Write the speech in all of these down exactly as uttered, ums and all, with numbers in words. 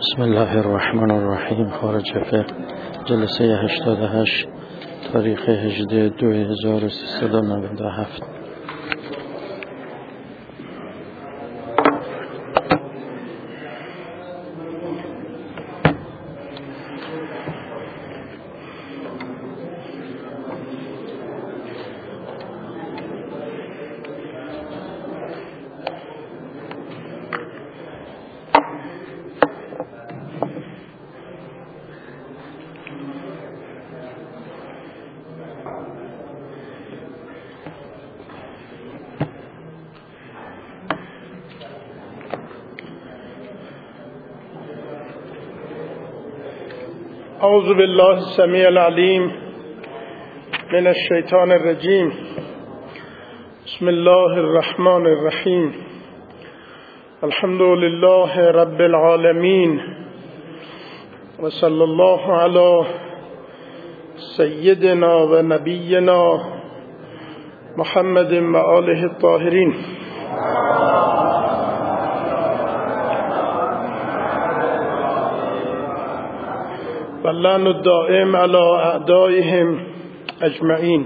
بسم الله الرحمن الرحیم. خارج فقه جلسه هشتاد و هشت تاریخ هجده دو هزار و سیصد و نود و هفت. اعوذ بالله السمیع العلیم من الشیطان الرجیم. بسم الله الرحمن الرحیم. الحمد لله رب العالمین و صلی الله علی سیدنا و نبینا محمد و آله الطاهرین. واللعن الدائم على اعدائهم اجمعین.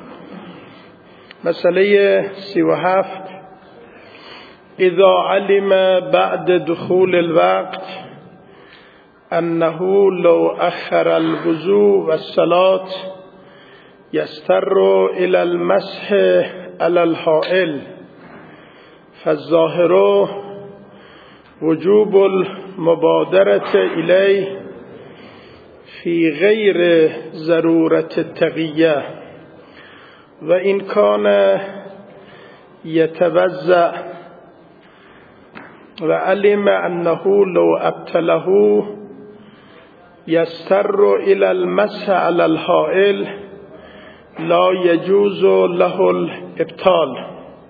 مسئله سی و هفت. اذا علم بعد دخول الوقت انه لو اخر الوضوء والصلاة يستر الى المسح على الحائل فالظاهر وجوب المبادرة الیه فی غیر ضرورت التقیه و این کان یتوضأ و علم انه لو ابتله یستر الى المسح على الحائل لا یجوز له الابطال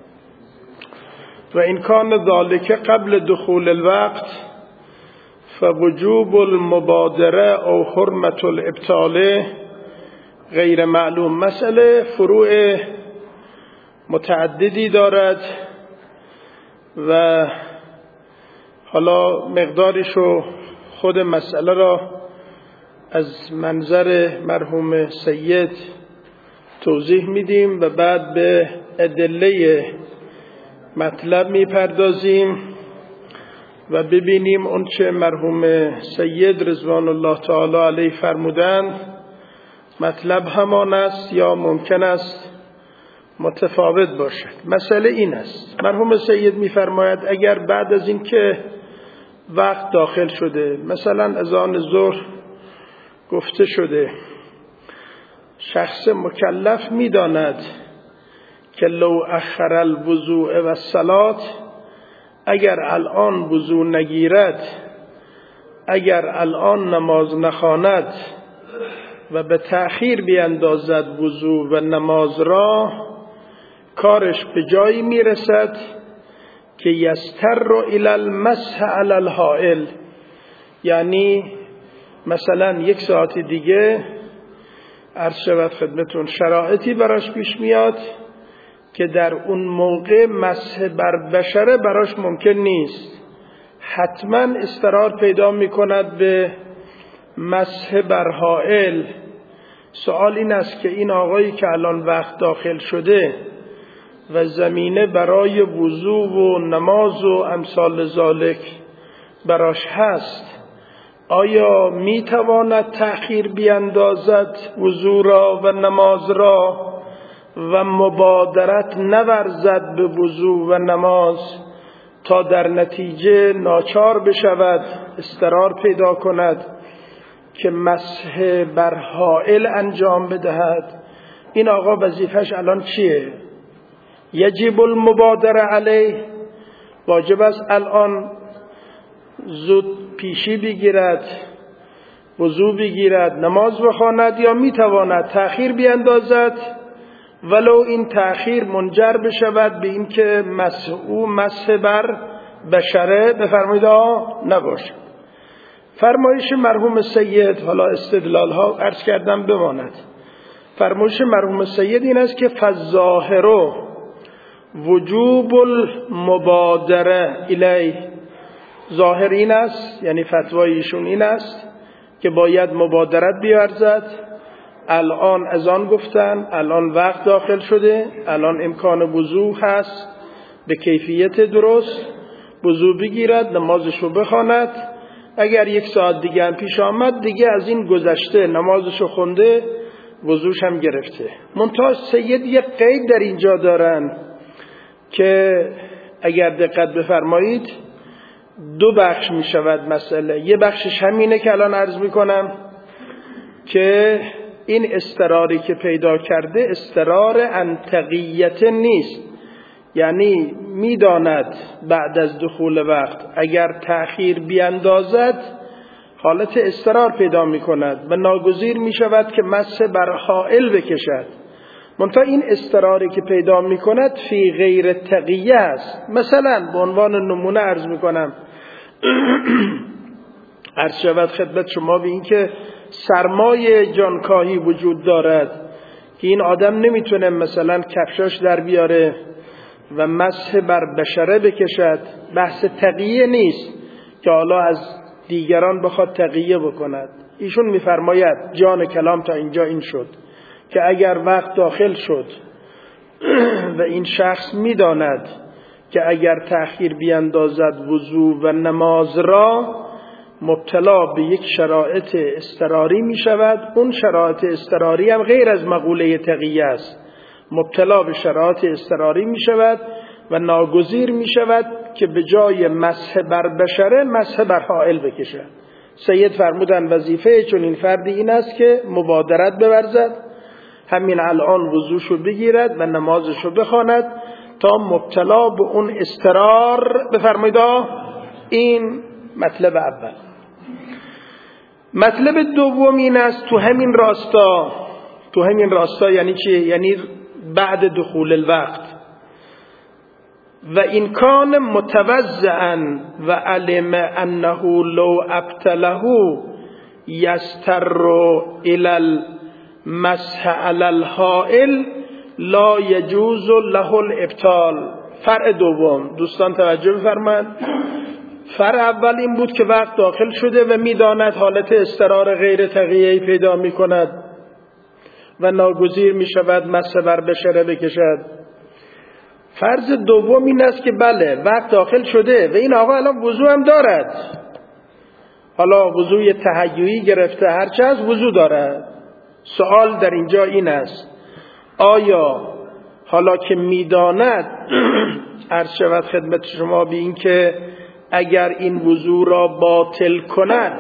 و این کان ذلك قبل دخول الوقت فوجوب المبادره او حرمت الابطال غیر معلوم. مسئله فروع متعددی دارد و حالا مقدارشو خود مسئله را از منظر مرحوم سید توضیح میدیم و بعد به ادله مطلب میپردازیم و ببینیم اون چه مرحوم سید رضوان الله تعالی علیه فرمودند مطلب همان است یا ممکن است متفاوت باشد. مسئله این است، مرحوم سید میفرماید اگر بعد از این که وقت داخل شده، مثلا اذان ظهر گفته شده، شخص مکلف میداند که لو اخر الوضوء و الصلاة، اگر الان وضو نگیرد، اگر الان نماز نخواند و به تأخیر بیندازد وضو و نماز را، کارش به جایی میرسد که یستر الی المسح علی الحائل، یعنی مثلا یک ساعت دیگه عرض شود خدمتون شرایطی براش پیش میاد که در اون موقع مسح بر بشره براش ممکن نیست، حتما استقرار پیدا میکند به مسح بر حائل. سوال این است که این آقایی که الان وقت داخل شده و زمینه برای وضو و نماز و امثال ذالک براش هست، آیا میتواند تأخیر بیندازد وضو را و نماز را و مبادرت نورزد به وضو و نماز تا در نتیجه ناچار بشود، استقرار پیدا کند که مسح بر حائل انجام بدهد؟ این آقا وظیفش الان چیه؟ یجب المبادره علیه، واجب است الان زود پیشی بگیرد، وضو بگیرد، نماز بخواند، یا میتواند تأخیر بیندازد ولو این تأخیر منجر بشود به این که مسح او مسح بر بشره بفرمایید نباشد. فرمایش مرحوم سید، حالا استدلال ها عرض کردم بماند، فرمایش مرحوم سید این است که فالظاهر وجوب المبادره الیه، ظاهر این است، یعنی فتوای ایشون این است که باید مبادرت بیارزد. الان اذان گفتن، الان وقت داخل شده، الان امکان وضو هست به کیفیت درست، وضو بگیرد، نمازشو بخواند. اگر یک ساعت دیگه هم پیش آمد دیگه از این گذشته، نمازشو خونده، وضوش هم گرفته. منتها سید یک قید در اینجا دارن که اگر دقت بفرمایید دو بخش می شود مسئله. یه بخشش همینه که الان عرض می کنم که این استراری که پیدا کرده استرار انتقیت نیست، یعنی میداند بعد از دخول وقت اگر تأخیر بیاندازد حالت استرار پیدا می کند و ناگزیر می شود که مسح بر حائل بکشد. منتها این استراری که پیدا می کند فی غیر تقیه است. مثلا به عنوان نمونه عرض می کنم عرض شود خدمت شما به این که سرمای جانکاهی وجود دارد که این آدم نمیتونه مثلا کفشاش در بیاره و مسح بر بشره بکشد. بحث تقیه نیست که حالا از دیگران بخواد تقیه بکند. ایشون میفرماید جان کلام تا اینجا این شد که اگر وقت داخل شد و این شخص میداند که اگر تأخیر بیاندازد وضو و نماز را مبتلا به یک شرایط اضطراری می شود، اون شرایط اضطراری هم غیر از مقوله تقیه است، مبتلا به شرایط اضطراری می شود و ناگزیر می شود که به جای مسح بر بشره مسح بر حائل بکشد. سید فرمودن وظیفه چون این فردی این است که مبادرت بورزد، همین الان وضوشو بگیرد و نمازشو بخواند تا مبتلا به اون استرار بفرمایید. این مطلب اول. مطلب دوم این است تو همین راستا، تو همین راستا یعنی چی؟ یعنی بعد دخول الوقت و این کان متوزعا و علم انه لو ابتله یستر الى المسح علی الحائل لا یجوز له الابطال. فرع دوم دوستان توجه بفرمایید. فرع اول این بود که وقت داخل شده و میداند حالت استرار غیر تقیه‌ای پیدا می کند و ناگزیر می شود مسح بر بشره بکشد. فرض دوم این است که بله وقت داخل شده و این آقا الان وضو هم دارد، حالا وضوی تهیئی گرفته هرچه از وضو دارد. سوال در اینجا این است آیا حالا که میداند عرض شود خدمت شما به این که اگر این وضو را باطل کند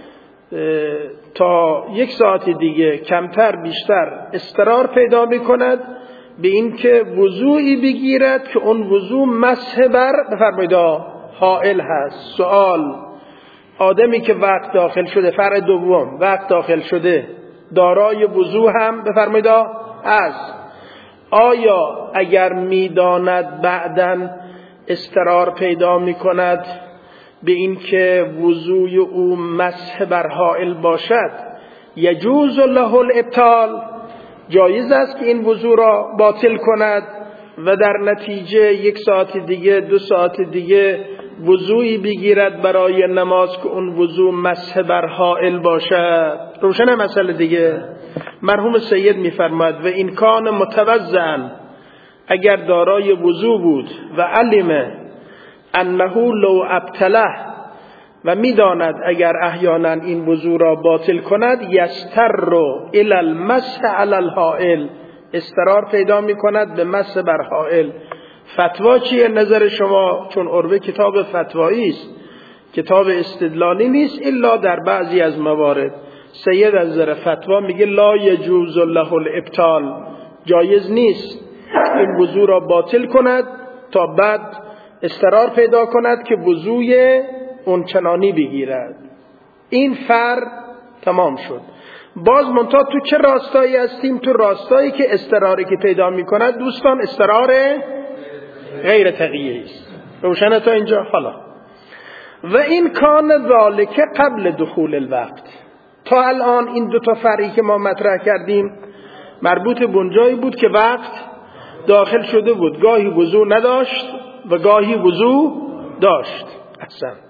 تا یک ساعت دیگه کمتر بیشتر استرار پیدا میکند به این که وضوعی بگیرد که اون وضو مسح بر بفرمایید حائل هست. سوال آدمی که وقت داخل شده، فرع دوم، وقت داخل شده دارای وضو هم بفرمایید است، آیا اگر میداند بعداً استرار پیدا می کند به این که وضوی او مسح بر حائل باشد یجوز له الابطال، جایز است که این وضو را باطل کند و در نتیجه یک ساعت دیگه دو ساعت دیگه وضوعی بگیرد برای نماز که اون وضو مسح بر حائل باشد. روشن مسئله دیگه. مرحوم سید میفرماید و این کان متوزعا، اگر دارای وضو بود و علم انه لو ابتله و میداند اگر احیانا این وضو را باطل کند یستر الی المسح علی الحائل، استرار پیدا می کند به مسح بر حائل. فتوا چیه نظر شما؟ چون عربه کتاب فتوایی است، کتاب استدلالی نیست الا در بعضی از موارد. سید از نظر فتوا میگه لا یجوز له الابطال، جایز نیست این وضو را باطل کند تا بعد استرار پیدا کند که وضوی اون چنانی بگیرد. این فر تمام شد. باز منتها تو چه راستایی هستیم؟ تو راستایی که استراری که پیدا می کند دوستان استرار غیر تقیه است. روشنه تا اینجا؟ حالا و این کان ذالک قبل دخول الوقت. تا الان این دو تا فرعی که ما مطرح کردیم مربوط به اونجایی بود که وقت داخل شده بود، گاهی وضو نداشت و گاهی وضو داشت. احسن.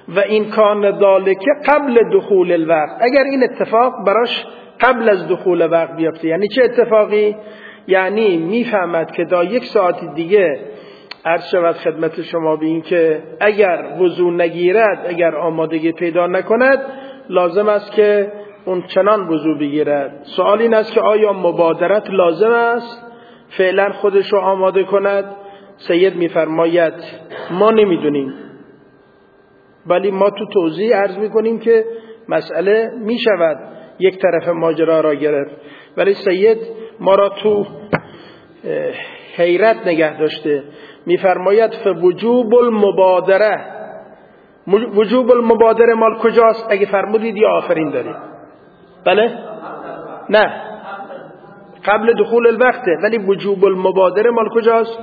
و این کان ذالک قبل دخول الوقت، اگر این اتفاق براش قبل از دخول وقت بیفته. یعنی چه اتفاقی؟ یعنی میفهمد که تا یک ساعت دیگه عرض شود خدمت شما به این که اگر وضو نگیرد، اگر آمادگی پیدا نکند، لازم است که اون چنان وضو بگیرد. سوال این است که آیا مبادرت لازم است فعلا خودش رو آماده کند؟ سید میفرماید ما نمیدونیم، ولی ما تو توضیح عرض میکنیم که مسئله میشود یک طرف ماجرا را گرفت، ولی سید ما را تو حیرت نگه داشته. میفرماید فوجوب المبادره، وجوب المبادره مال کجاست؟ اگه فرمودید یا آفرین دارید؟ بله؟ نه، قبل دخول الوقته، ولی وجوب المبادره مال کجاست؟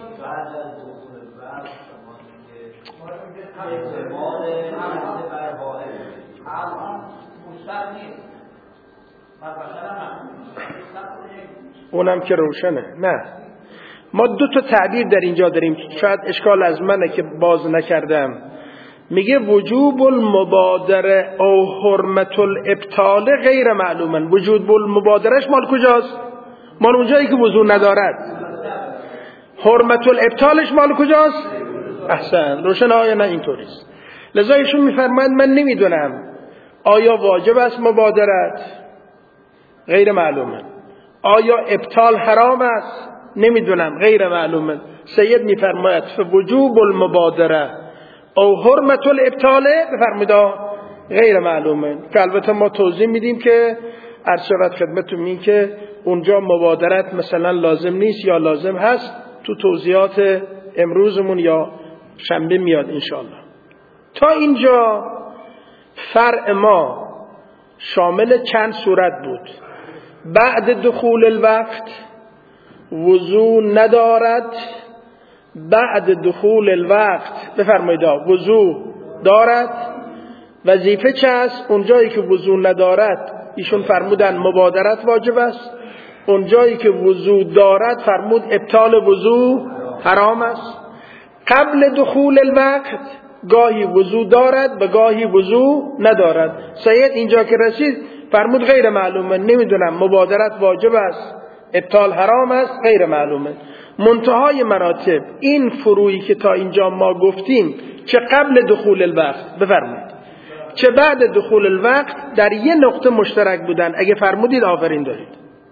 اونم که روشنه. نه، ما دو تا تعبیر در اینجا داریم، شاید اشکال از منه که باز نکردم. میگه وجوب المبادره او حرمت الابطال غیر معلومن. وجوب المبادرش مال کجاست؟ مال اونجایی که وضو ندارد. حرمت الابطالش مال کجاست؟ احسن، روشن آیا نه اینطوریست. لذا ایشون میفرمایند من نمیدونم آیا واجب است مبادرت؟ غیر معلومه. آیا ابطال حرام است؟ نمیدونم، غیر معلومه. سید میفرماید فوجوب المبادره او حرمت الابطال بفرمایید غیر معلومه، که البته ما توضیح میدیم که عرض شود خدمتتون این که اونجا مبادرت مثلا لازم نیست یا لازم هست، تو توضیحات امروزمون یا شنبه میاد انشاءالله. تا اینجا فرع ما شامل چند صورت بود؟ بعد دخول الوقت وضو ندارد، بعد دخول الوقت بفرمایید وضو دارد. وظیفه چه است؟ اونجایی که وضو ندارد ایشون فرمودن مبادرت واجب است، اونجایی که وضو دارد فرمود ابطال وضو حرام است. قبل دخول الوقت گاهی وضو دارد و گاهی وضو ندارد. سید اینجا که رسید فرمود غیر معلومه، نمیدونم مبادرت واجب است، ابطال حرام است، غیر معلومه. منتهای مراتب این فروعی که تا اینجا ما گفتیم، چه قبل دخول الوقت بفرمایید چه بعد دخول الوقت، در یه نقطه مشترک بودن. اگه فرمودید آفرین دارید.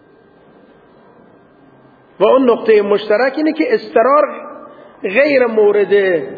و اون نقطه مشترک اینه که استرار غیر مورد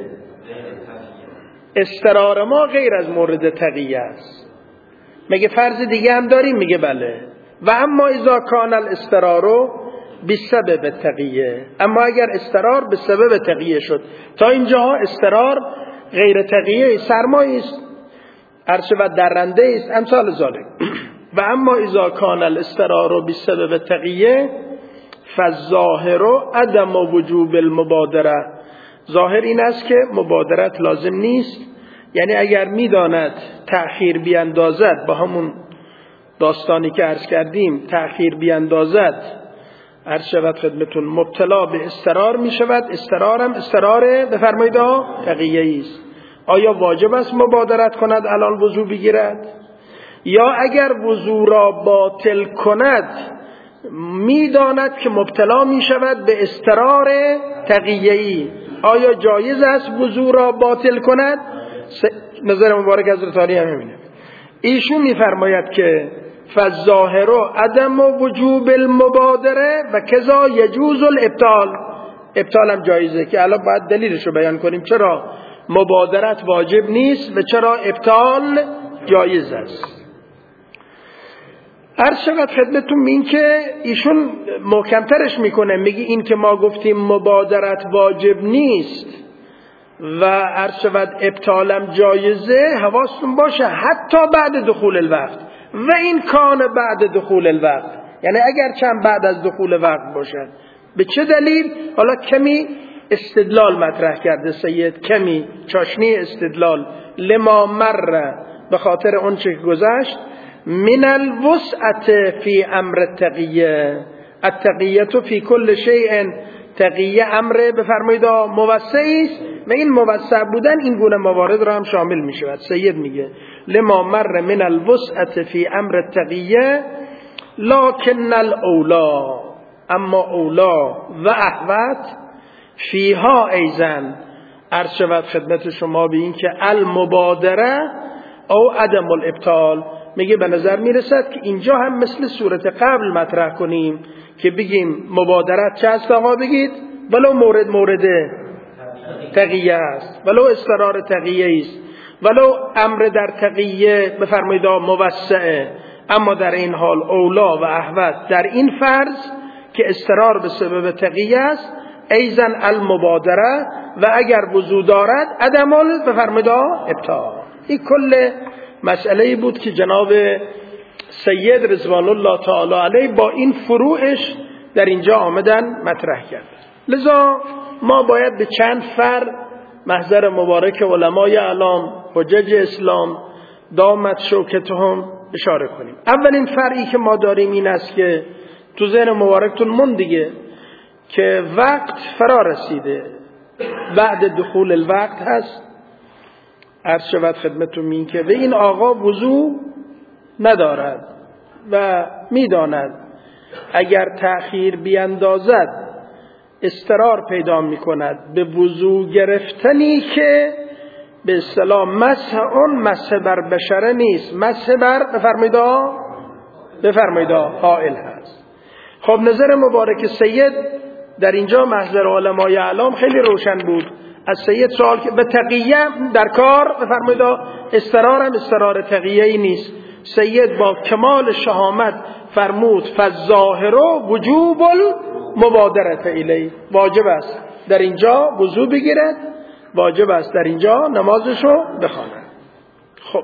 استرار ما غیر از مورد تقیه است. مگه فرض دیگه هم داریم؟ میگه بله. و اما اذا کان الاسترار بسبب تقیه، اما اگر استرار به سبب تقیه شد. تا اینجاها استرار غیر تقیه، سرمایه است، عرشه و درنده است، امثال ذالک. و اما اذا کان الاسترار بسبب تقیه فالظاهر عدم وجوب المبادره. ظاهر این است که مبادرت لازم نیست. یعنی اگر میداند تأخیر بیاندازد، با همون داستانی که عرض کردیم، تأخیر بیاندازد عرض شود خدمتون مبتلا به استرار می شود. استرارم استرار بفرمایید تقیه‌ای است. آیا واجب است مبادرت کند الان وضو بگیرد؟ یا اگر وضو را باطل کند میداند که مبتلا می شود به استرار تقیه‌ای، آیا جایز است وضو را باطل کند؟ نظر مبارک حضرت علی هم همینه. ایشون میفرماید که فالظاهر عدم وجوب المبادره و کذا یجوز الابطال. ابطال هم جایزه، که الان باید دلیلش رو بیان کنیم چرا مبادرت واجب نیست و چرا ابطال جایز است. عرض شود خدمتون این که ایشون محکمترش میکنه، میگه این که ما گفتیم مبادرت واجب نیست و عرض شود ابطالم جایزه، حواستون باشه حتی بعد دخول الوقت. و این کان بعد دخول الوقت، یعنی اگر چند بعد از دخول وقت باشد. به چه دلیل؟ حالا کمی استدلال مطرح کرده سید، کمی چاشنی استدلال. لما مر، به خاطر اون چه گذشت، من الوسعت فی امر التقیه، التقیه فی کل شیء تقیه امر بفرمایید موسعی است و این موسع بودن این گونه موارد را هم شامل می شود. سید میگه لما مر من الوسعة فی امر التقیه لکن الاولا، اما اولا و احوط فیها ایزن عرض شود خدمت شما به این که المبادره او عدم الابطال. میگه به نظر میرسد که اینجا هم مثل صورت قبل مطرح کنیم که بگیم مبادرت چه است آقا بگید، ولو مورد مورد تقیه است، ولو استرار تقیه است، ولو امر در تقیه بفرمایید موسعه، اما در این حال اولا و احوط در این فرض که استرار به سبب تقیه است ایزن المبادره و اگر وضو دارد عدم بفرمایید ابطال. این کل مسئله بود که جناب سید رضوان الله تعالی علیه با این فروعش در اینجا آمدن مطرح کرد. لذا ما باید به چند فر محضر مبارک علمای اعلام حجج اسلام دامت شوکتهم اشاره کنیم. اولین فرعی که ما داریم این است که تو ذهن مبارکتون من دیگه که وقت فرا رسیده، بعد دخول الوقت هست. عرض شود خدمتون این که به این آقا وضو ندارد و میداند اگر تأخیر بیندازد استرار پیدا می کند به وضو گرفتنی که به اصطلاح مسح اون مسح بر بشره نیست، مسح بر بفرمایدا بفرمایدا حائل هست. خب نظر مبارک سید در اینجا محضر علمای اعلام خیلی روشن بود. از سید سوال که به تقیه در کار بفرمایدا استرار هم استرار تقیه‌ای نیست. سید با کمال شهامت فرمود فالظاهر وجوب المبادره الیه، واجب است در اینجا وضو بگیرد، واجب است در اینجا نمازشو بخواند. خب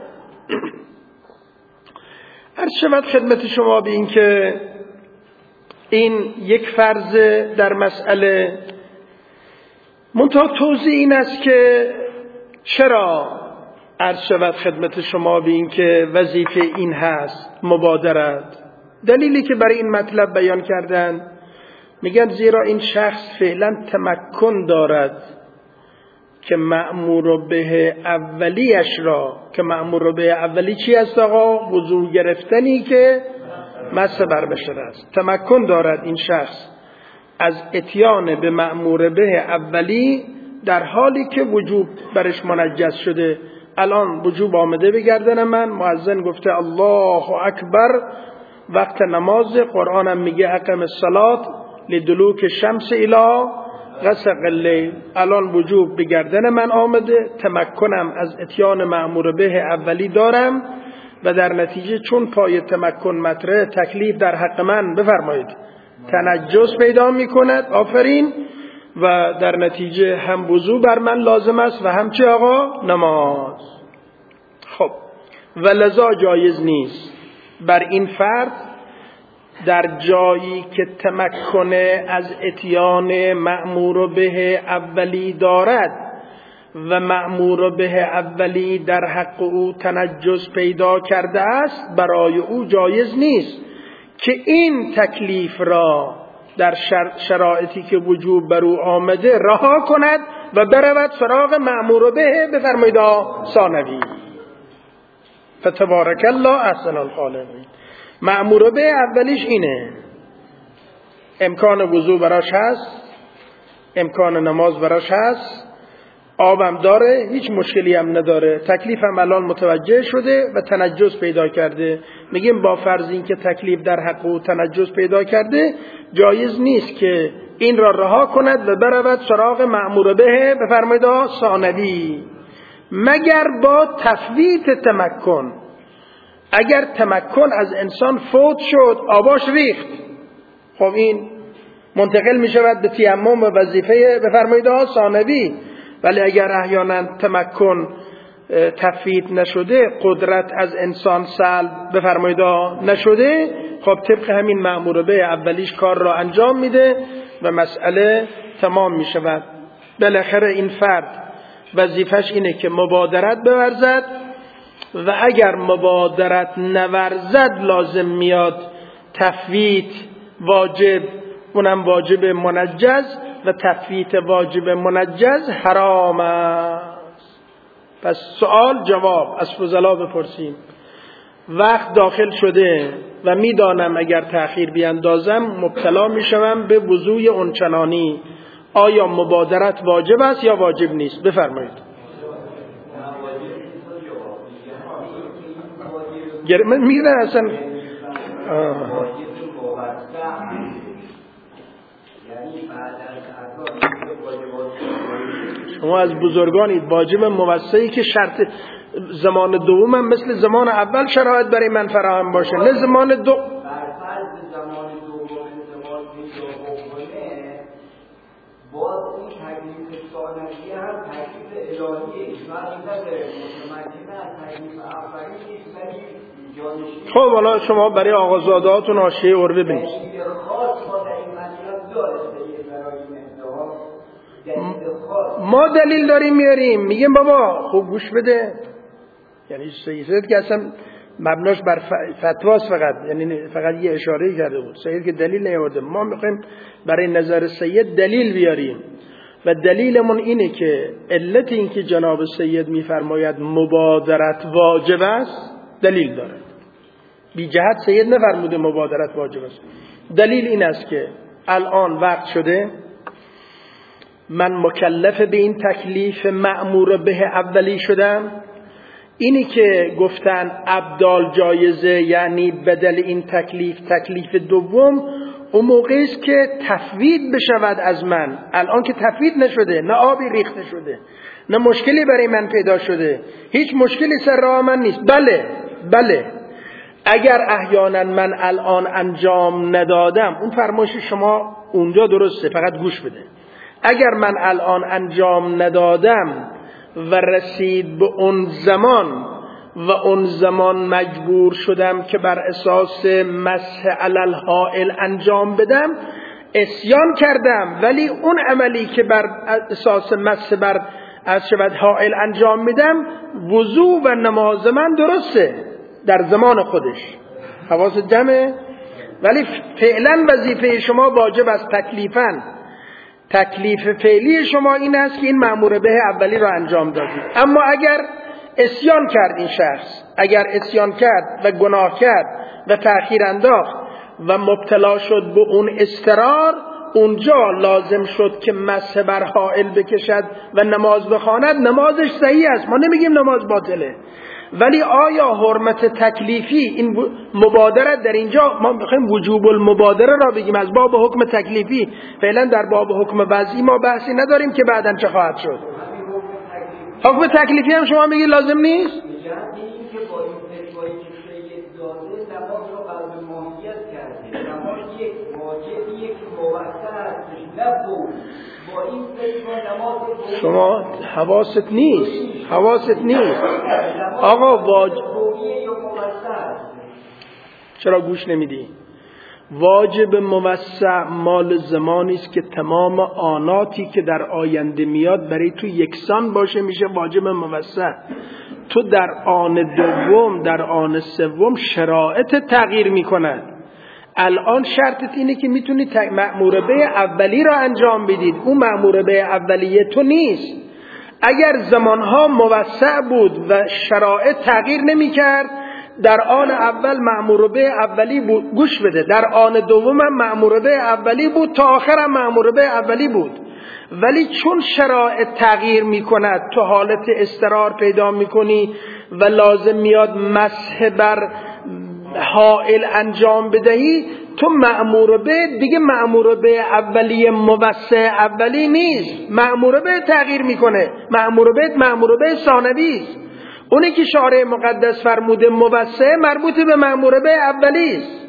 عرض شود خدمت شما به این که این یک فرض در مسئله. منتها توضیح این است که چرا عرض شود خدمت شما به این که وظیفه این هست مبادرت. دلیلی که برای این مطلب بیان کردن میگن زیرا این شخص فعلا تمکن دارد که مأمور به اولیش را، که مأمور به اولی چی است آقا؟ وضو گرفتنی که مسح بر بشره است. تمکن دارد این شخص از اتیان به مأمور به اولی در حالی که وجوب برش منجس شده. الان وجوب آمده به گردن من، مؤذن گفته الله اکبر، وقت نماز، قرآنم میگه اقم الصلاة لدلوک شمس الی غسق اللیل. الان وجوب به گردن من آمده، تمکنم از اتیان مأمور به اولی دارم و در نتیجه چون پای تمکن مطرح تکلیف در حق من بفرمایید تنجس پیدا می کند، آفرین، و در نتیجه هم وضو بر من لازم است و هم چه آقا؟ نماز. خب و لذا جایز نیست بر این فرد در جایی که تمکن از اتیان مأمور به اولی دارد و مأمور به اولی در حق او تنجس پیدا کرده است، برای او جایز نیست که این تکلیف را در شرایطی که وجوب بر او آمده رها کند و برود سراغ مأمور به بفرمایید ثانوی. فتبارک الله احسن الخالقین. مأمور به اولیش اینه، امکان وضو براش هست، امکان نماز براش هست، آبم داره، هیچ مشکلی هم نداره، تکلیف هم الان متوجه شده و تنجس پیدا کرده. میگیم با فرض این که تکلیف در حق او تنجس پیدا کرده، جایز نیست که این را رها کند و برود سراغ مأمور به بفرمایید ثانوی، مگر با تفویت تمکن. اگر تمکن از انسان فوت شد، آباش ریخت، خب این منتقل می شود به تیمم و وظیفه بفرمایید ثانوی. ولی اگر احیانا تمکن تفویت نشده، قدرت از انسان سلب بفرمایید نشده، خب طبق همین مأمور به اولیش کار را انجام میده و مسئله تمام می شود. بالاخره این فرد وظیفش اینه که مبادرت بورزد و اگر مبادرت نورزد لازم میاد تفویت واجب، اونم واجب منجز، و تفویت واجب منجز حرام است. پس سوال جواب از فضلا بپرسیم. وقت داخل شده و میدانم اگر تأخیر بیاندازم مبتلا میشوم به وضوء اونچنانی، آیا مبادرت واجب است یا واجب نیست؟ بفرمایید. من میگم اصلا شما از بزرگانید. واجب موسعی که شرط زمان دوم هم مثل زمان اول شرایط برای من فراهم باشه، نه زمان دو. زمان دوم زمان دوم باز این تکلیف ثانوی هم تکلیف الهیه، ایشون نداره متمکن از تکلیف اولی نیست، ولی جانشین. خب حالا شما برای آقازادهاتون حاشیه عربه بنویسید. خاص ما در این مطلب داره برای این انتها. ما دلیل داریم میاریم، میگیم بابا خوب گوش بده. یعنی سید که اصلا مبناش بر فتواست، فقط یعنی فقط یه اشاره کرده بود. سید که دلیل نیاورده، ما میخوایم برای نظر سید دلیل بیاریم و دلیلمون اینه که علت این که جناب سید میفرماید مبادرت واجب است دلیل داره. بی جهت سید نفرموده مبادرت واجب است. دلیل این است که الان وقت شده من مکلف به این تکلیف مأمور به اولی شدم. اینی که گفتن ابدال جایزه یعنی بدل این تکلیف تکلیف دوم، اون موقعی است که تفویض بشود از من. الان که تفویض نشده، نه آبی ریخته شده، نه مشکلی برای من پیدا شده، هیچ مشکلی سر راه من نیست. بله بله اگر احیانا من الان انجام ندادم، اون فرمایش شما اونجا درسته، فقط گوش بده. اگر من الان انجام ندادم و رسید به اون زمان و اون زمان مجبور شدم که بر اساس مسح علی الحائل انجام بدم، عصیان کردم، ولی اون عملی که بر اساس مسح بر از شود حائل انجام میدم، وضو و نماز من درسته در زمان خودش. حواس جمعه. ولی فعلا وظیفه شما واجب است، تکلیفاً تکلیف فعلی شما این است که این مأمور به اولی را انجام دادید. اما اگر عصیان کرد این شخص، اگر عصیان کرد و گناه کرد و تأخیر انداخت و مبتلا شد به اون اضطرار، اونجا لازم شد که مسح بر حائل بکشد و نماز بخواند. نمازش صحیح است، ما نمیگیم نماز باطله، ولی آیا حرمت تکلیفی این مبادرت در اینجا ما میخوایم وجوب المبادره را بگیم از باب حکم تکلیفی. فعلا در باب حکم وضعی ما بحثی نداریم که بعداً چه خواهد شد. حکم تکلیفی هم شما میگی لازم نیست؟ شما حواست نیست، حواست نیست آقا. واجب چرا گوش نمیدی؟ واجب موسع مال زمانی است که تمام آناتی که در آینده میاد برای تو یکسان باشه، میشه واجب موسع. تو در آن دوم در آن سوم شرایط تغییر میکند. الان شرطت اینه که میتونی مأمور به اولی را انجام بدید، اون مأمور به اولیه تو نیست. اگر زمانها موسع بود و شرایط تغییر نمیکرد، در آن اول مأمور به اولی بود، گوش بده، در آن دوم هم مأمور به اولی بود، تا آخر هم مأمور به اولی بود. ولی چون شرایط تغییر میکند، تو حالت اضطرار پیدا میکنی و لازم میاد مسح بر حائل انجام بدهی، تو مأمور به دیگه مأمور به اولی موسع اولی نیست، مأمور به تغییر میکنه. مأمور به مأمور به ثانوی است. اونی که شارع مقدس فرموده موسع مربوط به مأمور به اولی است.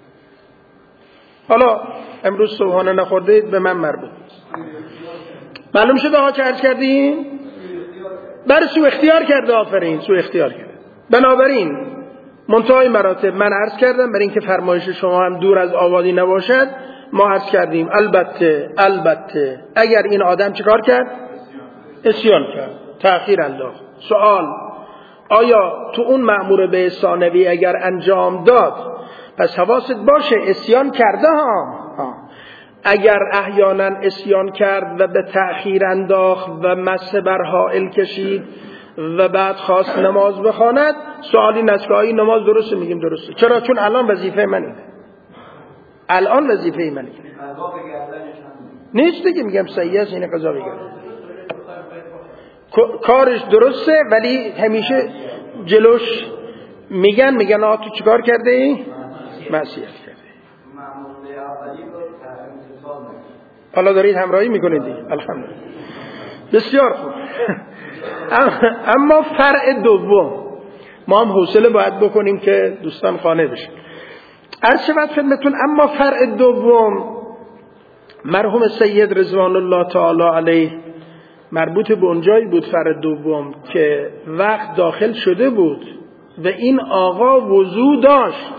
حالا امروز صبحانه نخوردید به من مربوط است. معلوم شده ها چه عرض کردیم؟ برای سو اختیار کرده. آفرین، سو اختیار کرده. بنابراین منتهای مراتب من عرض کردم، برای اینکه فرمایش شما هم دور از آبادی نباشد، ما عرض کردیم البته البته اگر این آدم چیکار کرد؟ عصیان کرد، تأخیر انداخت. سوال: آیا تو اون مأمور به ثانوی اگر انجام داد، پس حواست باشه عصیان کرده ها. اگر احیانا اسیان کرد و به تأخیر انداخت و مس بر حائل کشید و بعد خواست نماز بخواند، سوالی این است که آیا نماز درسته؟ میگیم درسته. چرا؟ چون الان وظیفه منه، الان وظیفه منه نیست دیگه. میگم صحیح است، این قضا بگردن کارش درسته، ولی همیشه جلوش میگن میگن آه تو چیکار کرده ای؟ معصیت کرده. حالا دارید همراهی میکنید دیگه، الحمدلله، بسیار خوب. اما فرع دوم ما هم حوصله باید بکنیم که دوستان قانع بشن. عرض شود خدمتتون، اما فرع دوم مرحوم سید رضوان الله تعالی علیه مربوط به اونجایی بود، فرع دوم، که وقت داخل شده بود و این آقا وضو داشت.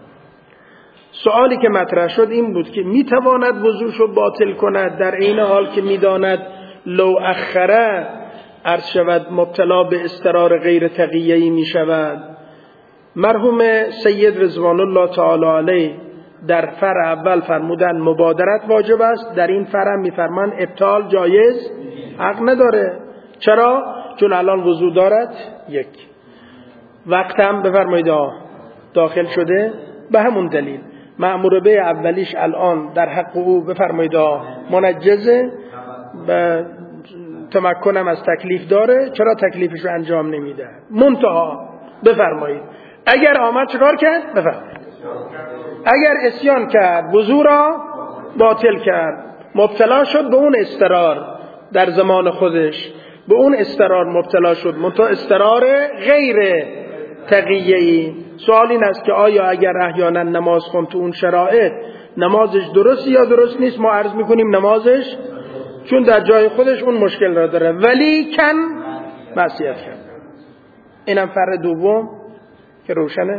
سوالی که مطرح شد این بود که میتواند وضوشو باطل کند در این حال که میداند لو اخره عرض شود مبتلا به اضطرار غیر تقیه‌ای میشود. مرحوم سید رضوان الله تعالی علیه در فرع اول فرمودن مبادرت واجب است، در این فرع میفرمان ابطال جایز حق نداره. چرا؟ چون الان وضو دارد، یک وقت هم بفرمایید داخل شده، به همون دلیل مأمور به اولیش الان در حق او بفرمایید منجزه، به تمکنم از تکلیف داره، چرا تکلیفش رو انجام نمیده؟ منتها بفرمایید اگر آمد چکار کرد؟ بفرمایید اگر اسیان کرد، وضو را باطل کرد، مبتلا شد به اون اضطرار در زمان خودش، به اون اضطرار مبتلا شد، منتها اضطرار غیر تقیه‌ای. سوال این است که آیا اگر احیانا نماز خوند تو اون شرایط نمازش درست یا درست نیست؟ ما عرض میکنیم نمازش، چون در جای خودش اون مشکل را داره، ولی کن معصیت کرد. اینم فرع دوم که روشنه.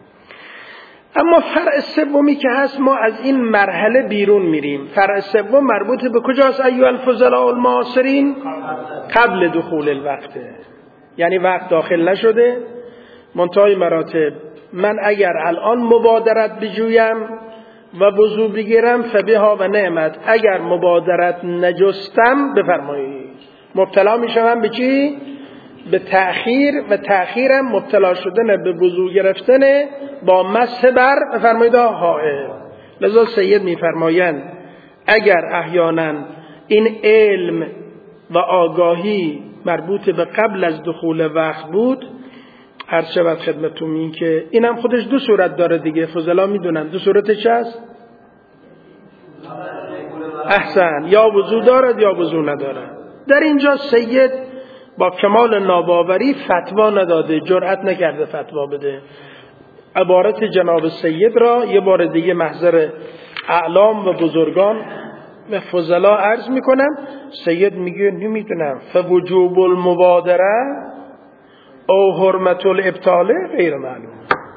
اما فرع سومی که هست، ما از این مرحله بیرون میریم. فرع سوم مربوط به کجاست ایها الفضلاء المعاصرین؟ قبل دخول الوقت، یعنی وقت داخل نشده، منتهای مراتب من اگر الان مبادرت بجویم و وضو بگیرم فبها و نعمت، اگر مبادرت نجستم بفرمایید مبتلا میشم به چی؟ به تأخیر، و تأخیرم مبتلا شدن به وضو گرفتن با مسح بر بفرمایید حائل. لذا سید میفرمایند اگر احیانا این علم و آگاهی مربوط به قبل از دخول وقت بود، عرض شود خدمتتون این که اینم خودش دو صورت داره دیگه، فضلا میدونن دو صورتش هست. احسن، یا وضو دارد یا وضو ندارد. در اینجا سید با کمال ناباوری فتوا نداده، جرأت نکرده فتوا بده. عبارت جناب سید را یه بار دیگه محضر اعلام و بزرگان و فضلا عرض میکنم. سید میگه نمیدونم فوجوب المبادره او حرمت الابطاله غیر معلوم.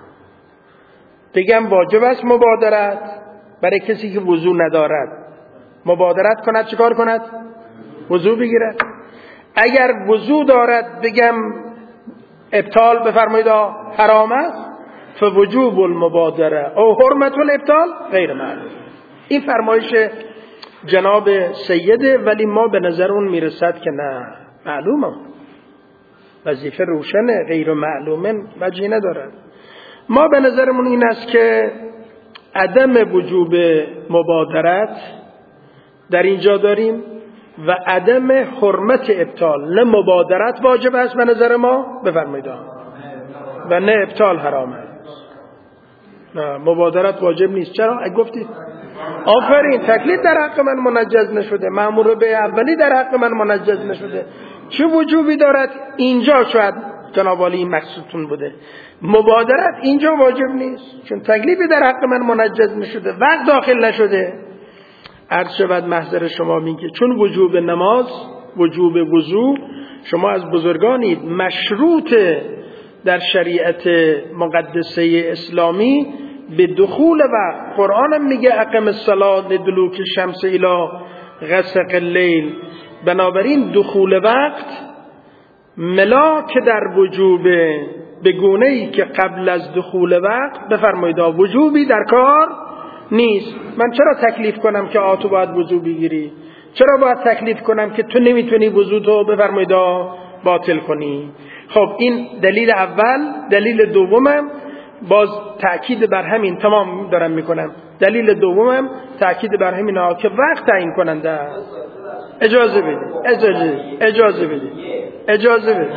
بگم واجب است مبادرت برای کسی که وضو ندارد، مبادرت کند چیکار کند؟ وضو بگیرد. اگر وضو دارد بگم ابطال بفرمایید حرام است، فوجوب المبادره او حرمت الابطال غیر معلوم. این فرمایش جناب سیده، ولی ما به نظر اون میرسد که نه، معلومه، وظیفه روشنه، غیر معلومه وجهی ندارد. ما به نظرمون این است که عدم وجوب مبادرت در اینجا داریم و عدم حرمت ابطال. نه مبادرت واجب است به نظر ما بفرمایید و نه ابطال حرام است. نه مبادرت واجب نیست. چرا؟ اگه گفتید آفرین تکلیف در حق من منجز نشده، مأمور به اولی در حق من منجز نشده، چه وجوبی دارد؟ اینجا شاید جناب عالی این مقصودتون بوده. مبادرت اینجا واجب نیست چون تکلیفی در حق من منجز نشده، وقت داخل نشده. عرض شود محضر شما میگه چون وجوب نماز، وجوب وضو، شما از بزرگانید، مشروط در شریعت مقدسه اسلامی به دخول وقت. قرآن هم میگه اقم الصلاة لدلوک الشمس الی غسق اللیل. بنابراین دخول وقت ملاک در وجوب، به گونه‌ای که قبل از دخول وقت بفرمایید وجوبی در کار نیست. من چرا تکلیف کنم که آ تو باید وضو بگیری؟ چرا باید تکلیف کنم که تو نمیتونی وضو تو بفرمایید باطل کنی؟ خب این دلیل اول. دلیل دومم باز تأکید بر همین، تمام دارم میکنم. دلیل دومم تأکید بر همین ها که وقت تعیین کننده است. اجازه بدید اجازه اجازه بدید اجازه بدید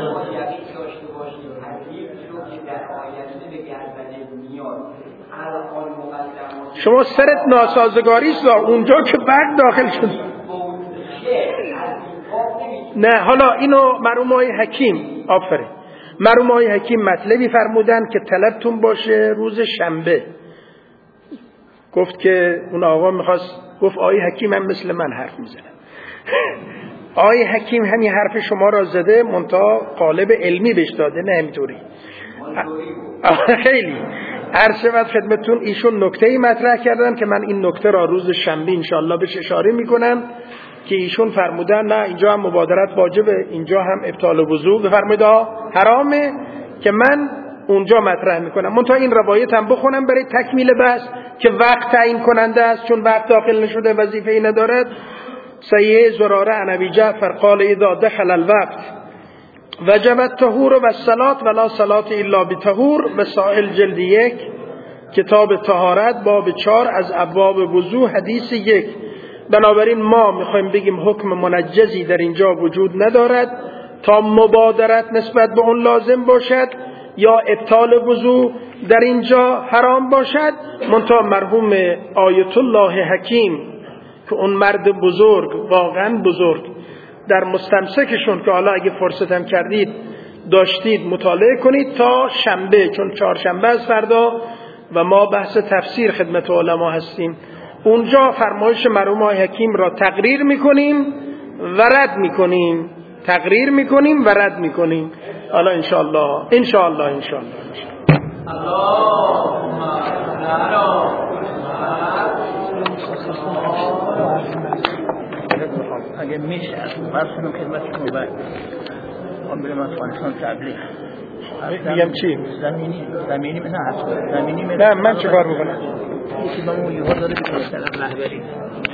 شما سرت ناسازگاری است اونجا که بعد داخل شد. نه حالا اینو مرحوم آقای حکیم، آفرین، مرحوم آقای حکیم مطلبی فرمودن که طلبتون باشه روز شنبه. گفت که اون آقا میخواست، گفت آقای حکیم هم مثل من حرف میزنه. آقای حکیم همین حرف شما را زده منتها قالب علمی بهش داده، نه همینطوری. خیلی عرض شود خدمتون ایشون نکته‌ای مطرح کردن که من این نکته را روز شنبه انشالله بهش اشاره میکنم که ایشون فرمودن نه اینجا هم مبادرت واجبه، اینجا هم ابطال وضو بفرمایید حرامه، که من اونجا مطرح میکنم. منتها این روایت هم بخونم برای تکمیل بحث که وقت تعیین کننده است، چون وقت داخل نشده وظیفه ای ندارد. سیه زراره عن ابی جعفر قال اذا دخل الوقت وجبت طهور و الصلاة ولا صلاة الا بطهور. مسائل جلد یک کتاب طهارت باب چهار از ابواب وضو حدیث یک. بنابراین ما میخوایم بگیم حکم منجزی در اینجا وجود ندارد تا مبادرت نسبت به اون لازم باشد یا ابطال وضو در اینجا حرام باشد. منتها مرحوم آیت الله حکیم که اون مرد بزرگ، واقعا بزرگ، در مستمسکشون که حالا اگه فرصتم کردید داشتید مطالعه کنید تا شنبه، چون چهارشنبه از فردا و ما بحث تفسیر خدمت علما هستیم، اونجا فرمایش مرحوم حکیم را تقریر میکنیم و رد میکنیم، تقریر میکنیم و رد میکنیم. حالا انشاءالله انشاءالله انشاءالله اللهم اگه میشه فرض کنم خدمتتون بعد من برم افغانستان تبلیغ میگم چی؟ زمینی زمینی نه زمینی نه من چه کار بکنم؟ یکی با اون یه داره که طرف رهبری